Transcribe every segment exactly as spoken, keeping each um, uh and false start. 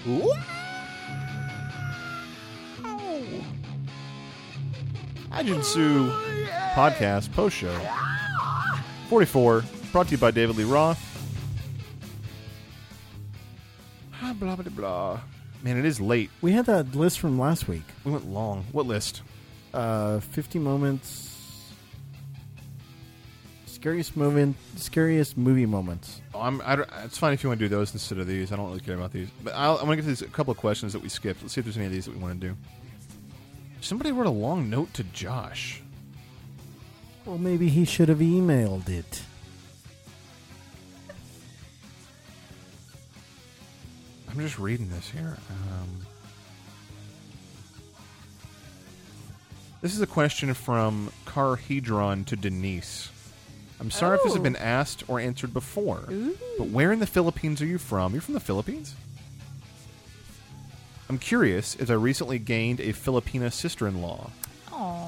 Ajinsu podcast post show forty-four, brought to you by David Lee Roth. Ah, blah blah blah. Man, it is late. We had that list from last week. We went long. What list? Uh, fifty moments. Scariest moment. Scariest movie moments. Oh, I'm, I don't, it's fine if you want to do those instead of these. I don't really care about these. But I'll, I'm going to get these a couple of questions that we skipped. Let's see if there's any of these that we want to do. Somebody wrote a long note to Josh. Well, maybe he should have emailed it. I'm just reading this here. Um, this is a question from Carhedron to Denise. I'm sorry oh. if this has been asked or answered before, Ooh. but where in the Philippines are you from? You're from the Philippines? I'm curious, as I recently gained a Filipina sister-in-law. Aww.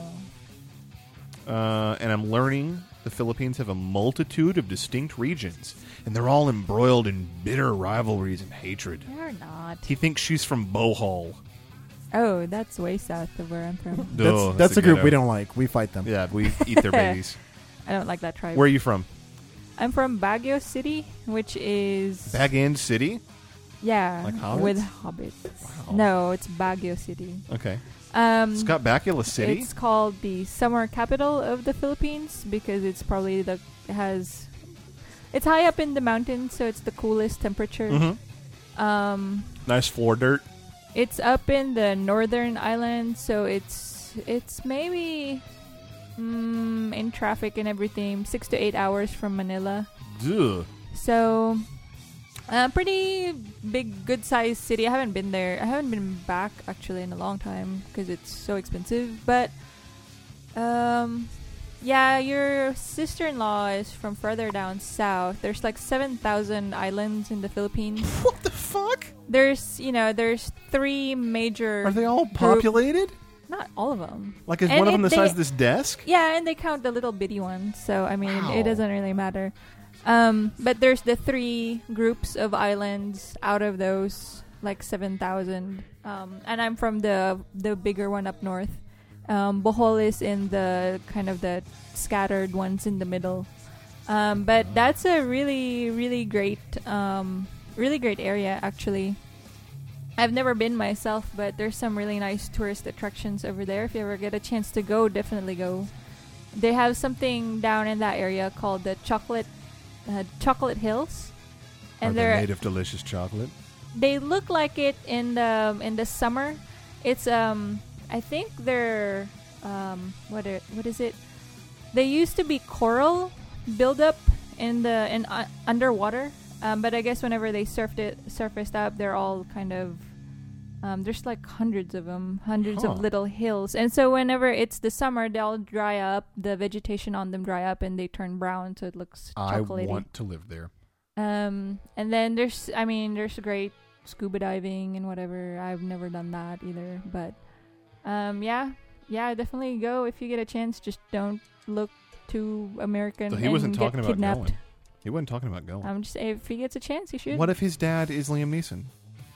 Uh, and I'm learning the Philippines have a multitude of distinct regions, and they're all embroiled in bitter rivalries and hatred. They're not. He thinks she's from Bohol. Oh, that's way south of where I'm from. That's, Duh, that's, that's a a group ghetto. we don't like. We fight them. Yeah, we eat their babies. I don't like that tribe. Where are you from? I'm from Baguio City, which is... Bag End City? Yeah, Like hobbits? with hobbits. Wow. No, it's Baguio City. Okay. Um, Scott Bakula City? It's called the summer capital of the Philippines because it's probably the... It has... It's high up in the mountains, so it's the coolest temperature. Mm-hmm. Um, Nice floor dirt. It's up in the northern island, so it's it's maybe mm, in traffic and everything, six to eight hours from Manila. Ugh. So, a pretty big, good-sized city. I haven't been there. I haven't been back actually in a long time because it's so expensive. But, um, yeah, your sister-in-law is from further down south. There's like seven thousand islands in the Philippines. What the fuck? There's, you know, there's three major... Are they all group- populated? Not all of them. Like, is And one of them it- the size they- of this desk? Yeah, and they count the little bitty ones. So, I mean, Wow. it doesn't really matter. Um, but there's the three groups of islands out of those, like seven thousand. Um, and I'm from the the bigger one up north. Um, Bohol is in the kind of the scattered ones in the middle. Um, but that's a really, really great, um, really great area, actually. I've never been myself, but there's some really nice tourist attractions over there. If you ever get a chance to go, definitely go. They have something down in that area called the Chocolate uh, Chocolate Hills, and Are they're they made of delicious chocolate? they look like it in the in the summer. It's um I think they're um what are, what is it? They used to be coral buildup in the in uh, underwater, um, but I guess whenever they surfed it surfaced up, they're all kind of um, there's like hundreds of them, hundreds Huh. of little hills, and so whenever it's the summer, they'll dry up. The vegetation on them dry up, and they turn brown, so it looks I chocolatey. want to live there. Um, and then there's, I mean, there's great scuba diving and whatever. I've never done that either, but um, yeah, yeah, definitely go if you get a chance. Just don't look too American. So he and wasn't get talking about kidnapped. going. He wasn't talking about going. I'm just if he gets a chance, he should. What if his dad is Liam Neeson?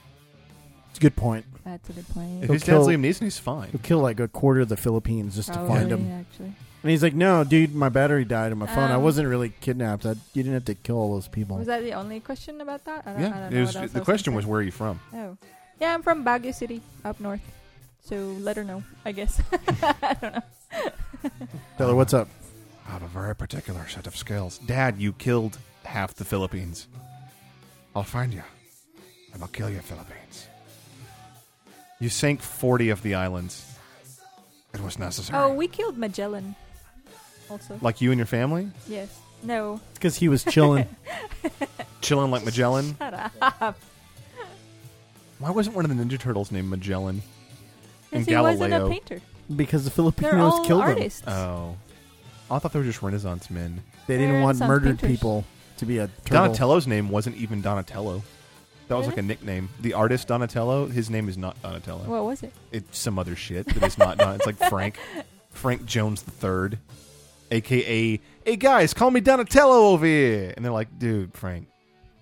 It's a good point. That's a good point. If He'll his dad's kill- Liam Neeson, he's fine. He'll kill like a quarter of the Philippines just Probably, to find him. actually. And he's like, no, dude, my battery died on my phone. I Um, wasn't really kidnapped. I, you didn't have to kill all those people. Was that the only question about that? I don't, I Yeah, don't it know was, what else I the was question gonna was, say. where are you from? Oh, yeah, I'm from Baguio City, up north. So let her know, I guess. I don't know. Tell her what's up. I have a very particular set of skills. Dad, you killed half the Philippines. I'll find you, and I'll kill you, Philippines. You sank forty of the islands. It was necessary. Oh, we killed Magellan. Also, Like you and your family? yes. No. It's because he was chilling. Chilling like Magellan? Shut up. Why wasn't one of the Ninja Turtles named Magellan? And Because he wasn't a Galileo. painter. because the They're Filipinos all killed artists. him. Oh. I thought they were just Renaissance men. They didn't They're want Renaissance murdered painters. people to be a turtle. Donatello's name wasn't even Donatello. That was Really? like a nickname. The artist Donatello, his name is not Donatello. What was it? It's some other shit that is not Don. It's like Frank. Frank Jones the Third. A K A, hey guys, call me Donatello over here. And they're like, dude, Frank,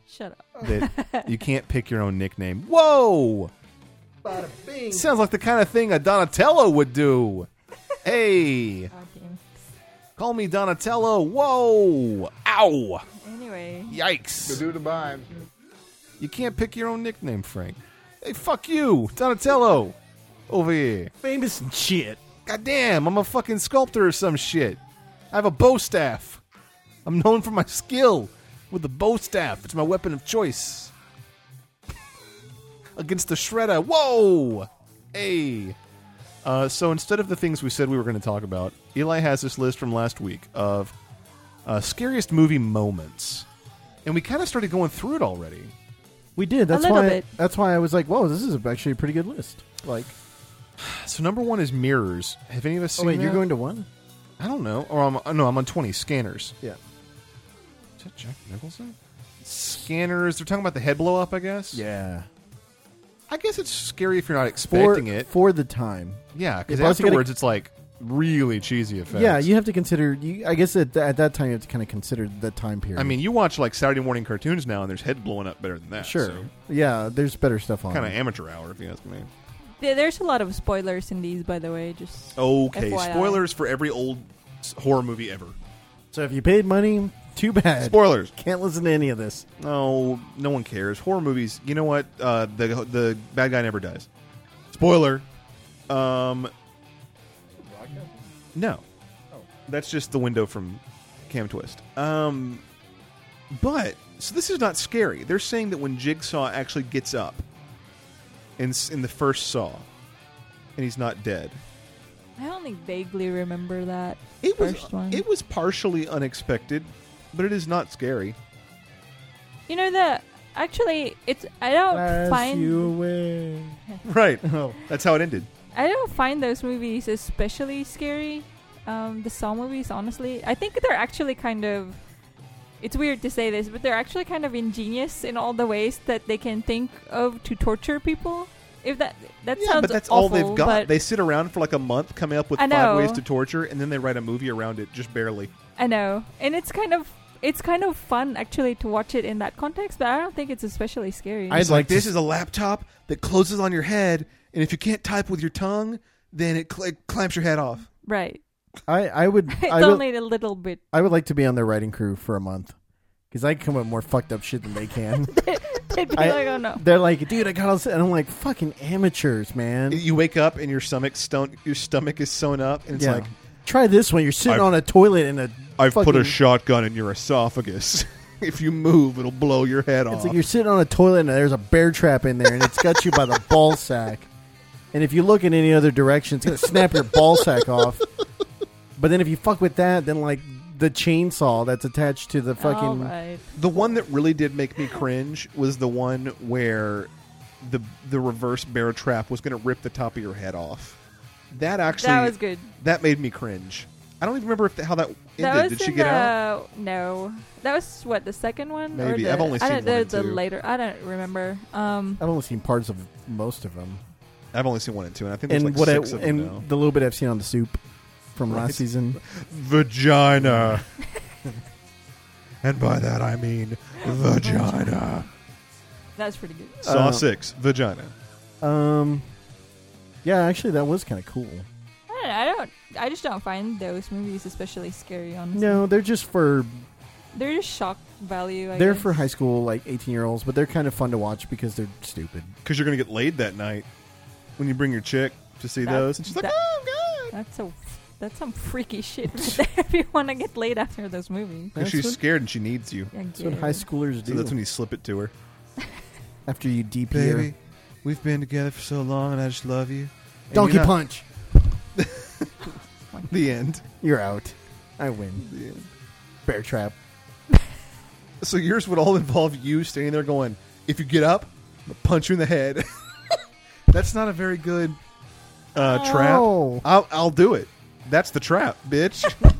Shut up. that you can't pick your own nickname. Whoa! Bada bing. Sounds like the kind of thing a Donatello would do. Hey, God damn. call me Donatello. Whoa! Ow! Anyway. Yikes! Do the bind. You can't pick your own nickname, Frank. Hey, fuck you, Donatello. Over here. Famous and shit. God damn, I'm a fucking sculptor or some shit. I have a bow staff. I'm known for my skill with the bow staff. It's my weapon of choice. Against the Shredder. Whoa! Hey. Uh, so instead of the things we said we were going to talk about, Eli has this list from last week of uh, scariest movie moments. And we kind of started going through it already. We did. That's little why. bit. That's why I was like, "Whoa, this is actually a pretty good list." Like, So number one is mirrors. Have any of us oh seen wait, that? you're going to one? I don't know. Or I'm, no, I'm on twenty. Scanners. Yeah. Is that Jack Nicholson? Scanners. They're talking about the head blow up, I guess? Yeah. I guess it's scary if you're not For expecting it. for the time. Yeah, because Yeah, plus you gotta- afterwards it's like really cheesy effects. Yeah, you have to consider. You, I guess at, at that time you have to kind of consider the time period. I mean, you watch like Saturday morning cartoons now, and there's head blowing up better than that. sure. Yeah, there's better stuff on. Kind of it. amateur hour, if you ask me. There- There's a lot of spoilers in these, by the way. Just Okay, F Y I. spoilers for every old s- horror movie ever. So if you paid money, too bad. Spoilers. Can't listen to any of this. No, no one cares. Horror movies. You know what? Uh, the the bad guy never dies. Spoiler. Um. No. That's just the window from Cam Twist. Um. But so this is not scary. They're saying that when Jigsaw actually gets up in s- in the first Saw, and he's not dead. I only vaguely remember that It was first one. it was partially unexpected, but it is not scary. You know that actually, it's I don't Pass find you away. Right. Oh. That's how it ended. I don't find those movies especially scary. Um, the Saw movies, honestly, I think they're actually kind of. It's weird to say this, but they're actually kind of ingenious in all the ways that they can think of to torture people. If that that Yeah, sounds but that's awful, all they've got. but They sit around for like a month coming up with I five know. ways to torture, and then they write a movie around it, just barely. I know, and it's kind of it's kind of fun actually to watch it in that context, but I don't think it's especially scary. I'd It's like like to this s- is a laptop that closes on your head, and if you can't type with your tongue, then it, cl- it clamps your head off. right. I, I would. It's I would, only a little bit. I would like to be on their writing crew for a month because I can come up with more fucked up shit than they can. They'd be I- like, oh no. They're like, dude, I got all this, and I'm like, fucking amateurs, man. You wake up and your stomach stone, your stomach is sewn up, and it's Yeah. like Try this one. You're sitting I've- on a toilet in a. I've put a fucking- shotgun in your esophagus. If you move, it'll blow your head off. It's like you're sitting on a toilet and there's a bear trap in there, and it's got you by the ball sack. And if you look in any other direction, it's gonna snap your ball sack off. But then if you fuck with that, then like the chainsaw that's attached to the fucking. All right. The one that really did make me cringe was the one where the the reverse bear trap was going to rip the top of your head off. That actually That was good. that made me cringe. I don't even remember if the, how that ended. That was Did she in get the, out? No, that was what the second one. Or Maybe. the, I've only I seen don't, one the, and the two. later. I don't remember. Um, I've only seen parts of most of them, I've only seen one and two, and I think there's and like what I, six of them and now. the little bit I've seen on the soup from Right. last season. Vagina. And by that I mean vagina. that's pretty good. Saw Uh, six, vagina. Um, yeah, actually, that was kind of cool. I don't, I don't. I just don't find those movies especially scary. Honestly, No, they're just for they're just shock value. I they're guess. for high school like eighteen year olds, but they're kind of fun to watch because they're stupid. Because you're going to get laid that night when you bring your chick to see That- those. And she's like, that- oh, God. That's so. That's some freaky shit right there. If you want to get laid after those movies, Because That's she's what- scared and she needs you. I That's what guess. high schoolers So do. that's when you slip it to her. After you D P her. Baby, we've been together for so long and I just love you. And Donkey you're not- punch. The end. You're out. I win. The end. Bear trap. So yours would all involve you standing there going, if you get up, I'm gonna punch you in the head. That's not a very good uh, trap. Oh. I'll, I'll do it. That's the trap, bitch.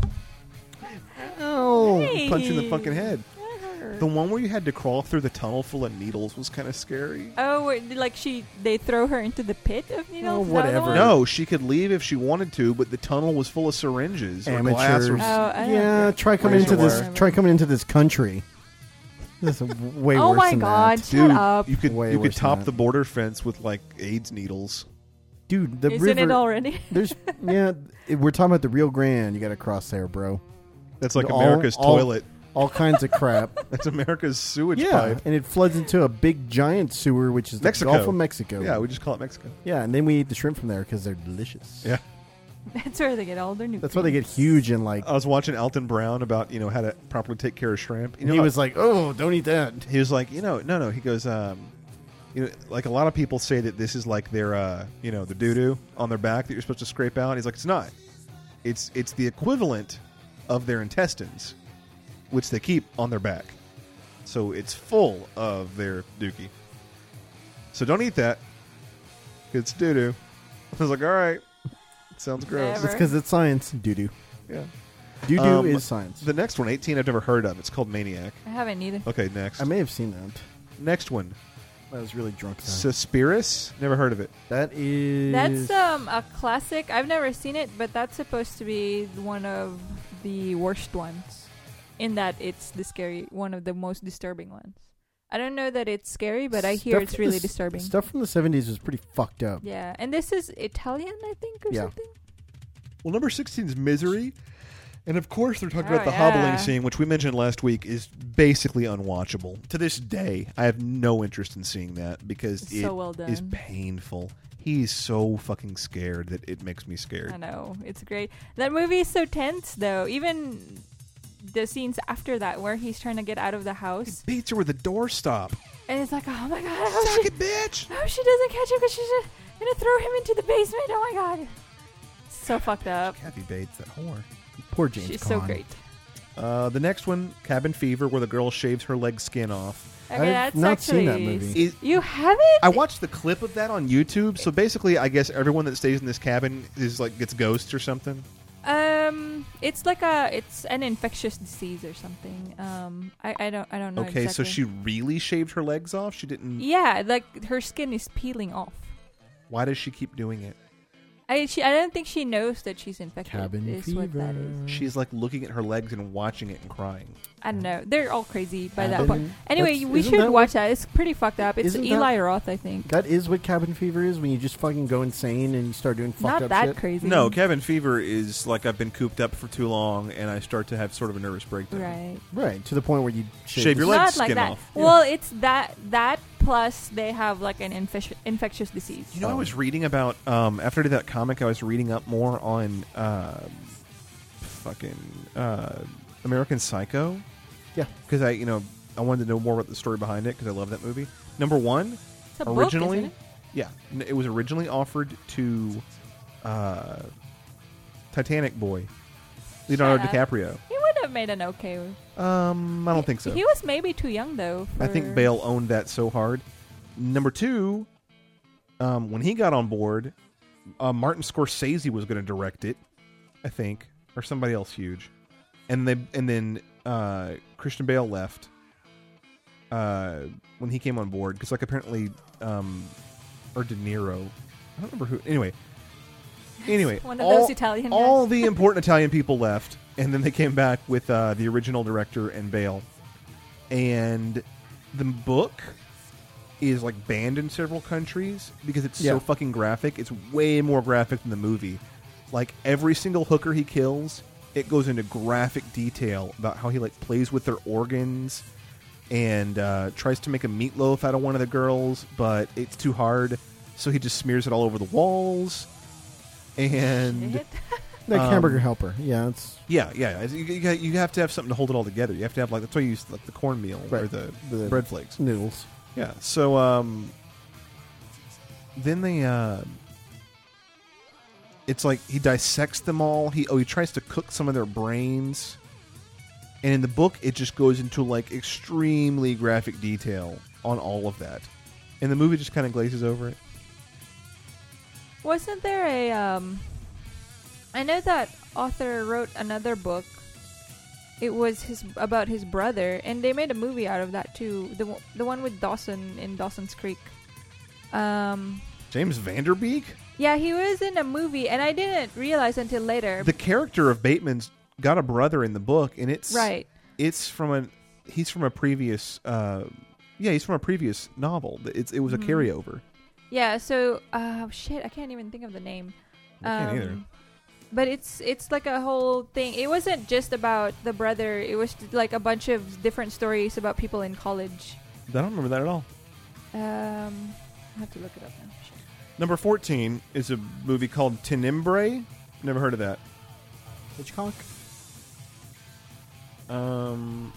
Oh. Hey. Punch you in the fucking head. That hurt. The one where you had to crawl through the tunnel full of needles was kind of scary. Oh, wait, like she, they throw her into the pit of needles. Oh, Is that the whatever. one? No, she could leave if she wanted to, but the tunnel was full of syringes or glass. Or, Amateurs. Oh, I don't Yeah, know. try coming Razor into this. wire. Try coming into this country. This is way Oh worse my than god, that. shut up. you could Way you could worse than top that. the border fence with like AIDS needles. Dude, the Isn't river. it already? There's yeah. If we're talking about the Rio Grande. You got to cross there, bro. That's like All- America's all- toilet. All kinds of crap. That's America's sewage Yeah, pipe. and it floods into a big giant sewer, which is the Mexico. Gulf of Mexico. Yeah, we just call it Mexico. yeah, and then we eat the shrimp from there because they're delicious. Yeah. That's where they get all their new. That's why they get huge and like. I was watching Alton Brown about you know how to properly take care of shrimp. You and know, he how- was like, "Oh, don't eat that." he was like, you know, no, no. He goes, um, you know, like a lot of people say that this is like their, uh, you know, the doo doo on their back that you're supposed to scrape out. He's like, it's not. It's it's the equivalent of their intestines, which they keep on their back. So it's full of their dookie. So don't eat that. It's doo doo. I was like, all right, sounds gross. Never. It's because it's science. Doo doo. Yeah. Doo doo Um, is science. The next one, eighteen, I've never heard of. It's called Maniac. I haven't either. Okay, next. I may have seen that. Next one, I was really drunk. Then. Suspirus. Never heard of it. that is. That's um a classic. I've never seen it, but that's supposed to be one of the worst ones. In that it's the scary, one of the most disturbing ones. I don't know that it's scary, but I hear Stuff it's from really the s- disturbing. Stuff from the seventies was pretty fucked up. Yeah, and this is Italian, I think, or Yeah. something. Well, number sixteen is Misery. And of course, they're talking Oh, about the yeah. hobbling scene, which we mentioned last week, is basically unwatchable. To this day, I have no interest in seeing that because It's it so well is done. painful. He's so fucking scared that it makes me I scared. know, it's great. That movie is so tense, though. Even the scenes after that, where he's trying to get out of the house, Beats her with a doorstop. and it's like, oh my god, I hope Suck she, it, bitch! I hope she doesn't catch him because she's uh, gonna throw him into the basement. Oh my god, so fucked up. Kathy Bates, that whore. Poor James. She's so Caan. great. Uh, the next one, Cabin Fever, where the girl shaves her leg skin off. Okay, I've that's not actually seen that movie. Is, You haven't? I watched the clip of that on YouTube. So basically, I guess everyone that stays in this cabin is like gets ghosts or something. Um, it's like a, it's an infectious disease or something. Um, I, I don't, I don't know. Okay, so exactly. she really shaved her legs off. She didn't. Yeah, like her skin is peeling off. Why does she keep doing it? I, she, I don't think she knows that she's infected. Cabin is fever. what that is. She's like looking at her legs and watching it and crying. I don't know. They're all crazy by that Cabin- point. Anyway, that's- we isn't should that watch that. It's pretty fucked up. It's Isn't that- Eli Roth, I think. That is what cabin fever is when you just fucking go insane and you start doing fucked Not up that shit. crazy. No, cabin fever is like I've been cooped up for too long and I start to have sort of a nervous breakdown. Right. Right, to the point where you shave, Shave the your legs Not like skin that. off. Well, it's that that plus they have like an infec- infectious disease. You know, I was reading about um, after I did that comic, I was reading up more on uh, fucking uh, American Psycho. Yeah. because I, you know, I wanted to know more about the story behind it because I love that movie. Number one, It's a book, originally, isn't it? yeah, n- it was originally offered to uh, Titanic boy, Leonardo Shut up. DiCaprio. He would have made an okay. Um, I don't think so. He was maybe too young though. I for- think Bale owned that so hard. Number two, um, when he got on board, uh, Martin Scorsese was going to direct it, I think, or somebody else huge, and they and then uh, Christian Bale left uh, when he came on board because, like, apparently, um, or De Niro, I don't remember who. Anyway, anyway, One of all, those Italian all guys. the important Italian people left, and then they came back with uh, the original director and Bale, and the book is like banned in several countries because it's Yeah. so fucking graphic. It's way more graphic than the movie. Like every single hooker he kills, it goes into graphic detail about how he like plays with their organs and uh, tries to make a meatloaf out of one of the girls, but it's too hard, so he just smears it all over the walls. And Shit. Like Um, hamburger helper. Yeah, it's yeah, yeah, you, you, got- you have to have something to hold it all together. You have to have like that's why you use like the cornmeal or Right. the, The- bread flakes. noodles. Yeah. So um, then they uh, it's like he dissects them all. He oh he tries to cook some of their brains, and in the book it just goes into like extremely graphic detail on all of that, and the movie just kind of glazes over it. Wasn't there a um I know that author wrote another book. It was his about his brother, and they made a movie out of that too. The one- the one with Dawson in Dawson's Creek. Um, James Vanderbeek, yeah, he was in a movie, and I didn't realize until later. the character of Bateman's got a brother in the book, and it's right. It's from an he's from a previous. Uh, yeah, he's from a previous novel. It's it was a Mhm. carryover. Yeah. So, uh, shit, I can't even think of the name. I can't Um, either. But it's it's like a whole thing. It wasn't just about the brother. It was like a bunch of different stories about people in college. I don't remember that at all. Um, I have to look it up now. Shit. Number fourteen is a movie called Tenebrae. Never heard of that. Hitchcock. Um,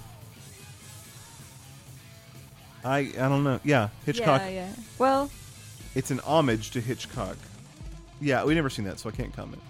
I I don't know. Yeah, Hitchcock. Yeah, yeah. Well, It's an homage to Hitchcock. Yeah, we never seen that, so I can't comment.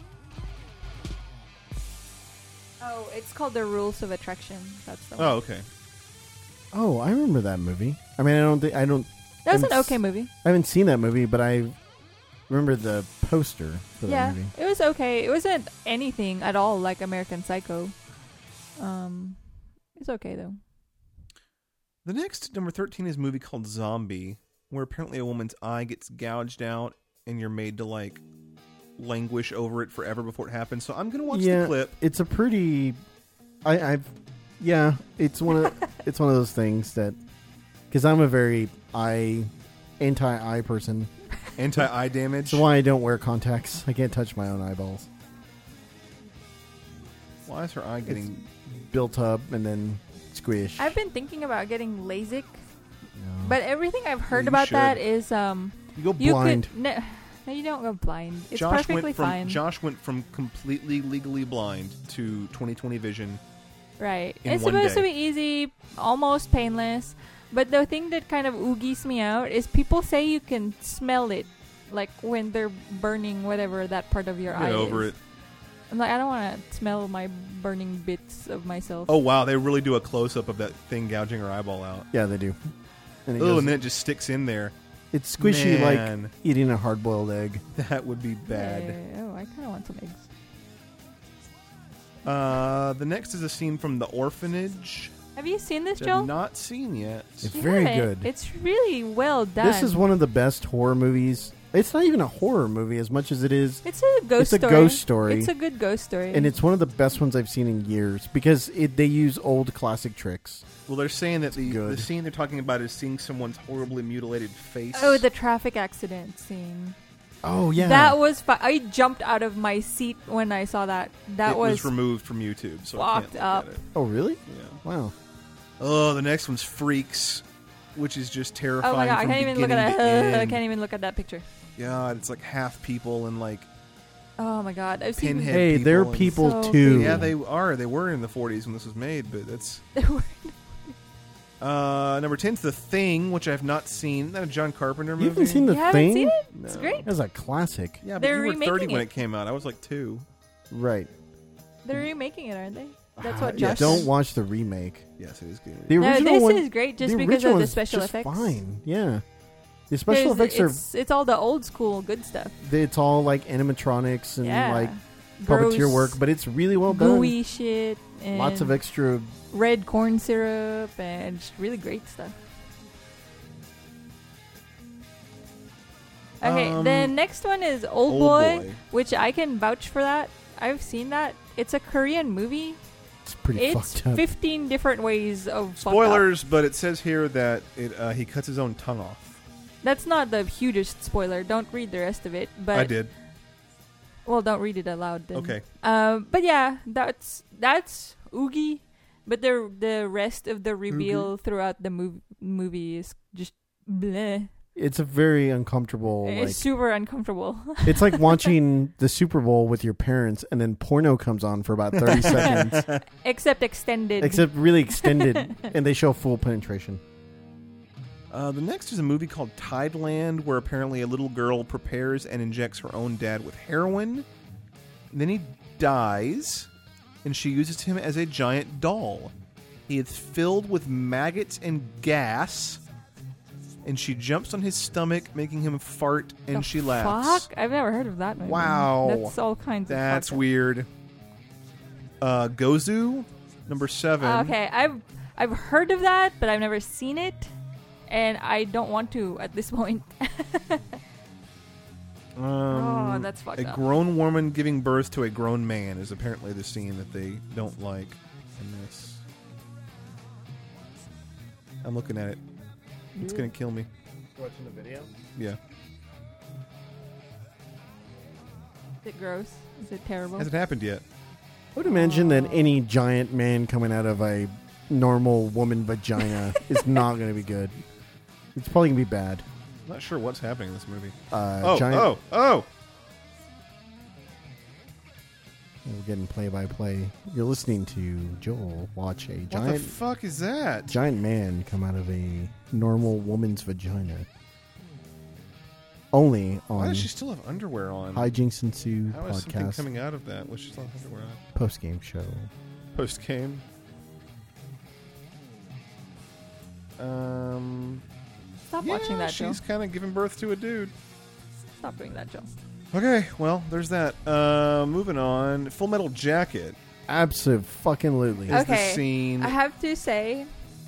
oh, it's called The Rules of Attraction. That's the one. Oh, okay. Oh, I remember that movie. I mean, I don't think I don't. That was I'm an s- okay movie. I haven't seen that movie, but I remember the poster for that Yeah, movie. it was okay. It wasn't anything at all like American Psycho. Um, it's okay though. The next number thirteen is a movie called Zombie, where apparently a woman's eye gets gouged out, and you're made to like languish over it forever before it happens. So I'm gonna watch Yeah. the clip. It's a pretty. I, I've. Yeah, it's one of it's one of those things that because I'm a very eye anti-eye person. Anti-eye damage. That's why I don't wear contacts. I can't touch my own eyeballs. Why is her eye getting? Built up and then squish. I've been thinking about getting LASIK, No. but everything I've heard you about should. that is um you go you blind. could no, no you don't go blind. It's Josh perfectly went from fine. Josh went from completely legally blind to twenty twenty vision. Right. in It's one supposed day. to be easy, almost painless. But the thing that kind of oogies me out is people say you can smell it, like when they're burning whatever that part of your Get eye over is. it. I'm like, I don't want to smell my burning bits of myself. Oh wow, they really do a close up of that thing gouging her eyeball out. Yeah, they do. And it Oh, goes- and then it just sticks in there. it's squishy Man. like eating a hard-boiled egg. That would be bad. Yeah, oh, I kind of want some eggs. Uh, the next is a scene from The Orphanage. Have you seen this, Which Joe? I've not seen yet. It's You very haven't? good. It's really well done. This is one of the best horror movies. It's not even a horror movie as much as it is, It's a ghost it's a story. ghost story. It's a good ghost story. and it's one of the best ones I've seen in years because it, they use old classic tricks. Well, they're saying that the, good. the scene they're talking about is seeing someone's horribly mutilated face. oh, the traffic accident scene. Oh yeah, That was fu- I jumped out of my seat when I saw that. That it was, removed from YouTube, so I can't fucked look up. at it. oh really? Yeah. Wow. Oh, the next one's Freaks, which is just terrifying. Oh my god! I from can't even look beginning at to that. I end. can't even look at that picture. God, it's like half people and like Oh my god! I've seen. Pinhead. Hey, they're people and- people So too. creepy. yeah, they are. They were in the forties when this was made, but that's uh, number ten's The Thing, which I have not seen. Isn't that a John Carpenter movie? You haven't seen You the haven't thing? seen it? No. It's great. That's a classic. Yeah, but They're you were thirty remaking when it. it came out. I was like two. Right. They're remaking it, aren't they? That's Ah, what yes. Josh. Don't said. watch the remake. Yes, it is good. The No, original this one, is great just the because original of the is special just effects. Fine. Yeah. The special There's- effects are it's, it's all the old school good stuff. it's all like animatronics and Yeah. like puppeteer Gross, work, but it's really well done. gooey shit and Lots of extra. red corn syrup and just really great stuff. Okay, Um, the next one is Old, Old Boy, Boy. which I can vouch for that. I've seen that. It's a Korean movie. It's pretty It's fucked up. fifteen different ways of fucked up. Spoilers, but it says here that it uh, he cuts his own tongue off. That's not the hugest spoiler. Don't read the rest of it. But I did. Well, don't read it aloud. Then. Okay. Um, but yeah, that's that's oogie. But the the rest of the reveal throughout the mov- movie is just bleh. It's a very uncomfortable. It's Like super uncomfortable. it's like watching the Super Bowl with your parents, and then porno comes on for about thirty seconds, Except extended. except really extended, and they show full penetration. Uh, the next is a movie called Tideland, where apparently a little girl prepares and injects her own dad with heroin. Then he dies, and she uses him as a giant doll. He is filled with maggots and gas, and she jumps on his stomach, making him fart, and The she laughs. Fuck? I've never heard of that movie. Wow. That's all kinds That's of fucked up. weird. Uh, Gozu, number seven. Okay, I've I've heard of that, but I've never seen it, and I don't want to at this point. Um, oh, that's fucked a up. grown woman giving birth to a grown man is apparently the scene that they don't like in this. I'm looking at it. It's gonna kill me. Watching the video. Yeah. Is it gross? Is it terrible? Hasn't happened yet. I would imagine that any giant man coming out of a normal woman vagina is not going to be good. It's probably going to be bad. I'm not sure what's happening in this movie. Uh, oh, giant, oh, oh! We're getting play by play. You're listening to Joel watch a What the giant fuck is that? giant man come out of a normal woman's vagina. Only Why on does she still have underwear on? Hijinks Ensue How is something podcast coming out of that? What's she still have underwear on? post game show. Post game. Um. Stop yeah, watching that, Joe. she's kind of giving birth to a dude. Stop doing that, Joe. Okay, well, there's that. Uh, moving on. Full Metal Jacket Absolutely. is Okay. the scene. I have to say,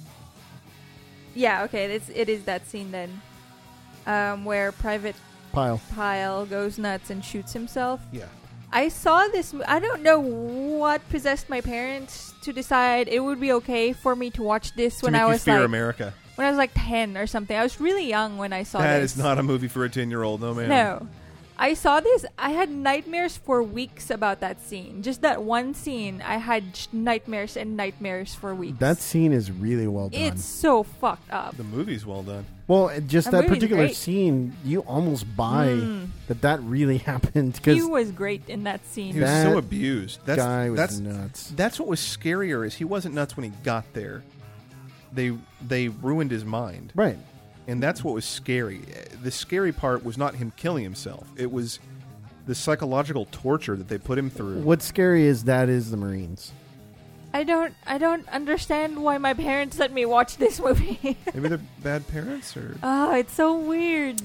yeah, okay, it's, it is that scene then, um, where Private Pile. Pyle goes nuts and shoots himself. yeah. I saw this. mo- I don't know what possessed my parents to decide it would be okay for me to watch this To when make I you was fear like America. when I was like ten or something. I was really young when I saw That this. is not a movie for a ten-year-old, no man. No. I saw this. I had nightmares for weeks about that scene. Just that one scene, I had sh- nightmares and nightmares for weeks. That scene is really well done. It's so fucked up. The movie's well done. Well, it- just That that movie's particular great. scene, you almost buy Mm. that that really happened He because was great in that scene. He was That so abused. That's, guy was that's, nuts. That's what was scarier is he wasn't nuts when he got there. They they ruined his mind. Right. And that's what was scary. The scary part was not him killing himself. It was the psychological torture that they put him through. What's scary is that is the Marines. I don't. I don't understand why my parents let me watch this movie. Maybe they're bad parents or Oh, it's so weird.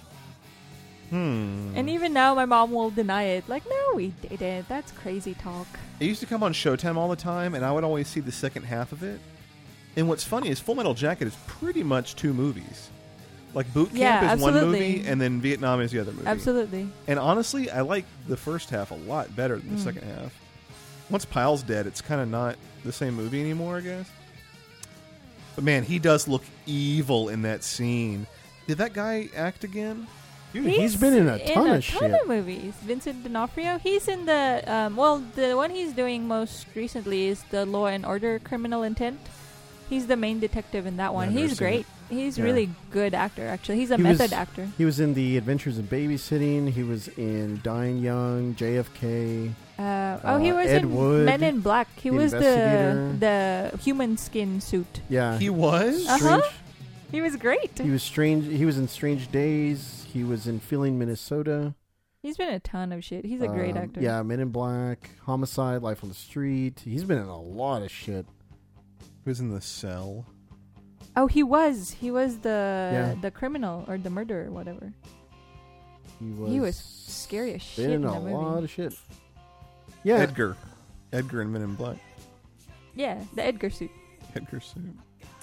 hmm. And even now, my mom will deny it. Like, no, we didn't. That's crazy talk. It used to come on Showtime all the time, and I would always see the second half of it. And what's funny is Full Metal Jacket is pretty much two movies. Like Boot Camp Yeah, is one absolutely. movie, and then Vietnam is the other movie. Absolutely. And honestly, I like the first half a lot better than the Mm. second half. Once Pyle's dead, it's kind of not the same movie anymore, I guess. But man, he does look evil in that scene. Did that guy act again? Dude, he's been in a ton in a of ton shit. of movies. Vincent D'Onofrio. He's in the um, well, the one he's doing most recently is the Law and Order: Criminal Intent. He's the main detective in that one. I've never He's seen great. He's Yeah. really good actor. Actually, he's a He was- method actor. He was in The Adventures of Babysitting. He was in Dying Young, J F K. Uh, oh, he Uh, was Ed in Wood, Men in Black. He The was the Investigator. the human skin suit. Yeah. He was? Uh-huh. Strange. He was great. He was strange. He was in Strange Days. He was in Feeling Minnesota. He's been in a ton of shit. He's a great Um, actor. Yeah, Men in Black, Homicide, Life on the Street. He's been in a lot of shit. He was in The Cell. Oh, he was. He was the Yeah. the criminal or the murderer, or whatever. He was. He was scary as shit been in in a that movie. lot of shit. Yeah. Edgar. Edgar in Men in Black. Yeah, the Edgar suit. Edgar suit.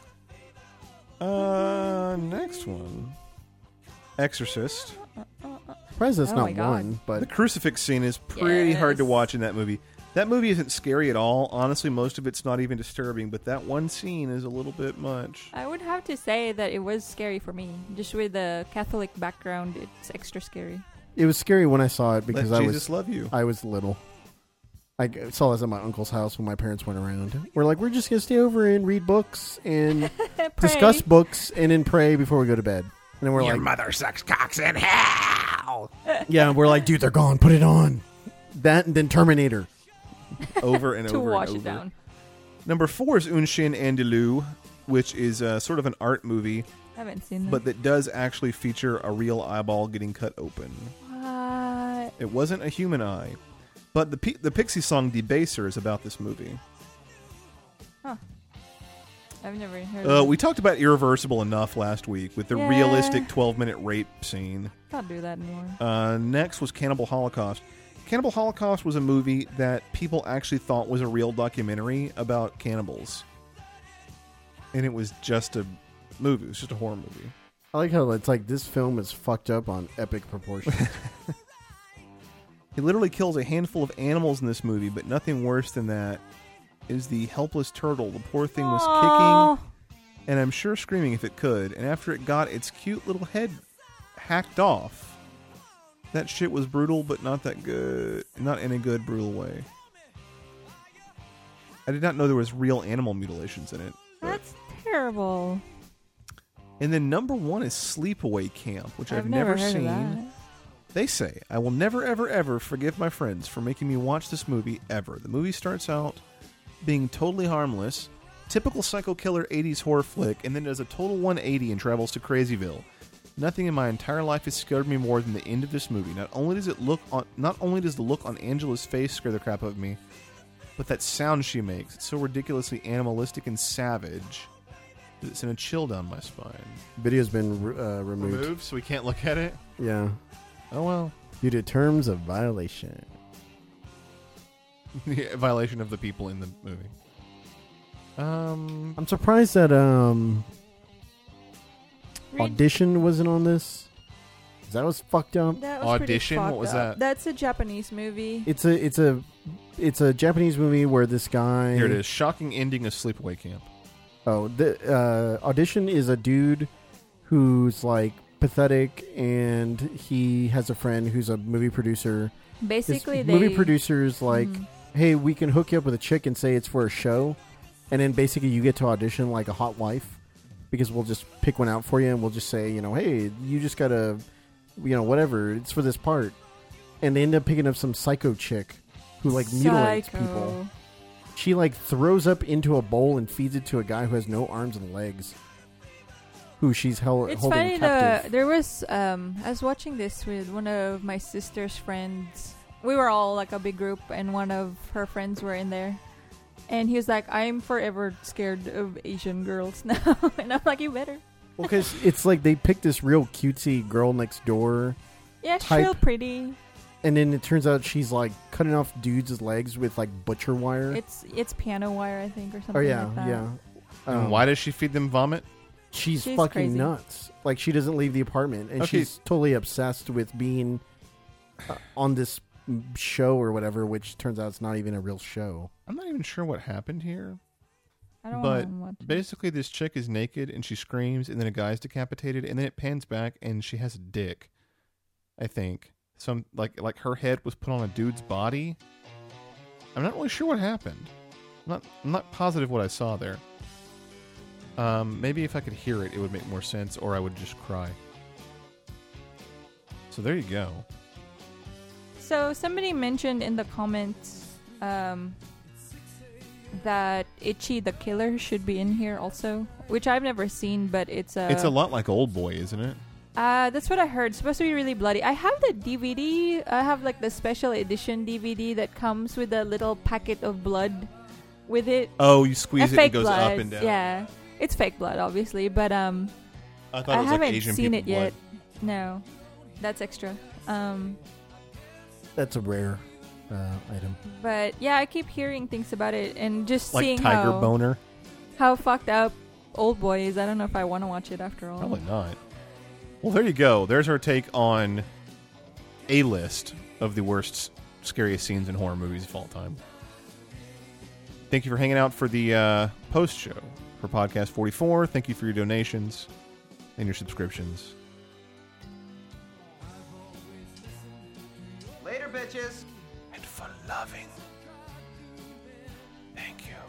Uh, next one. Exorcist. Surprised that's Oh not my God. one, but The crucifix scene is pretty hard to Yes. watch in that movie. That movie isn't scary at all. Honestly, most of it's not even disturbing, but that one scene is a little bit much. I would have to say that it was scary for me. Just with the Catholic background, it's extra scary. it was scary when I saw it because Let I Jesus was love you. I was little. I g- saw this at my uncle's house when my parents went around. We're like, we're just gonna stay over and read books and discuss books and then pray before we go to bed. And then we're like, mother sucks cocks in hell. yeah, we're like, dude, they're gone. Put it on. That and then Terminator. Over and to over wash and it over. down. Number four is Unshin Andalou, which is uh, sort of an art movie, I haven't seen that. but that does actually feature a real eyeball getting cut open. What? It wasn't a human eye, but the P- the Pixie song "Debaser" is about this movie. I've never heard Uh, of it. we talked about Irreversible enough last week with the Yeah. realistic twelve minute rape scene. Can't do that anymore. Uh, next was Cannibal Holocaust. Cannibal Holocaust was a movie that people actually thought was a real documentary about cannibals. And it was just a movie. It was just a horror movie. I like how it's like this film is fucked up on epic proportions. He literally kills a handful of animals in this movie, but nothing worse than that is the helpless turtle. The poor thing was Aw. kicking and I'm sure screaming if it could, and after it got its cute little head hacked off, that shit was brutal, but not that good. Not in a good, brutal way. I did not know there was real animal mutilations in it. but- That's terrible. And then number one is Sleepaway Camp, which I've, I've never, heard seen. of that. They say, I will never, ever, ever forgive my friends for making me watch this movie ever. The movie starts out being totally harmless, typical psycho killer eighties horror flick, and then does a total one eighty and travels to Crazyville. Nothing in my entire life has scared me more than the end of this movie. Not only does it look on, not only does the look on Angela's face scare the crap out of me, but that sound she makes, it's so ridiculously animalistic and savage that it sent a chill down my spine. Video's been uh, removed. Removed, so we can't look at it? Yeah. Oh well. Due to terms of violation. Yeah, violation of the people in the movie. Um, I'm surprised that um Read- Audition wasn't on this. 'Cause that was fucked up. That was pretty Audition? What fucked was up. that? That's a Japanese movie. It's a it's a it's a Japanese movie where this guy. here it is. Shocking ending of Sleepaway Camp. Oh, the uh, Audition is a dude who's like pathetic, and he has a friend who's a movie producer. Basically, His they movie producer's like, Mhm. hey, we can hook you up with a chick and say it's for a show, and then basically you get to audition like a hot wife, because we'll just pick one out for you, and we'll just say, you know, hey, you just gotta, you know, whatever, it's for this part, and they end up picking up some psycho chick who like mutilates Psycho. people. She like throws up into a bowl and feeds it to a guy who has no arms and legs, who she's held It's holding funny. captive. The, there was um, I was watching this with one of my sister's friends. We were all like a big group, and one of her friends were in there. And he was like, "I'm forever scared of Asian girls now," and I'm like, "You better." Well, because it's like they picked this real cutesy girl next door, Yeah, she's Type- real pretty. and then it turns out she's like cutting off dudes' legs with like butcher wire. It's it's piano wire, I think, or something oh yeah, like that. yeah. And Um, why does she feed them vomit? She's, She's fucking crazy. nuts. Like she doesn't leave the apartment, and Okay. she's totally obsessed with being uh, on this mm, show or whatever, which turns out it's not even a real show. I'm not even sure what happened here. I don't But want to watch it. Basically, this chick is naked and she screams, and then a guy's decapitated, and then it pans back and she has a dick. I think some like like her head was put on a dude's body. I'm not really sure what happened. I'm not I'm not positive what I saw there. Um, maybe if I could hear it, it would make more sense, or I would just cry. So there you go. So somebody mentioned in the comments um, that Itchy the Killer should be in here also, which I've never seen, but it's a It's a lot like Old Boy, isn't it? Uh, that's what I heard. It's supposed to be really bloody. I have the D V D. I have like the special edition D V D that comes with a little packet of blood with it. Oh, you A squeeze it, fake it goes blood. up and down. Yeah, it's fake blood, obviously, but um, I thought I it was haven't like Asian seen people it yet. blood. No, that's extra. Um, That's a rare uh, item. but yeah, I keep hearing things about it and just Like seeing Tiger how Boner. how fucked up Old Boy is. I don't know if I want to watch it after all. Probably not. Well, there you go. There's our take on a list of the worst, scariest scenes in horror movies of all time. Thank you for hanging out for the uh, post show for Podcast forty-four. Thank you for your donations and your subscriptions. Later, bitches. And for loving. Thank you.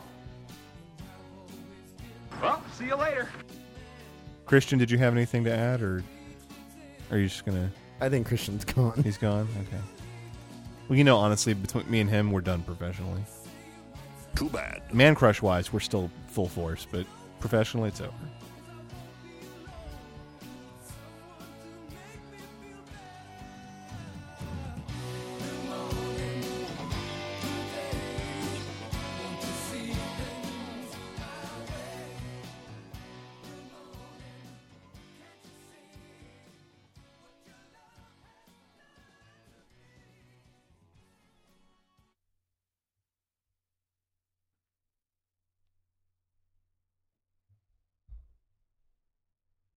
Well, see you later. Christian, did you have anything to add, or are you just gonna... I think Christian's gone. He's gone? Okay. Well, you know, honestly, between me and him, we're done professionally. Too bad. Man crush-wise, we're still full force, but professionally, it's over.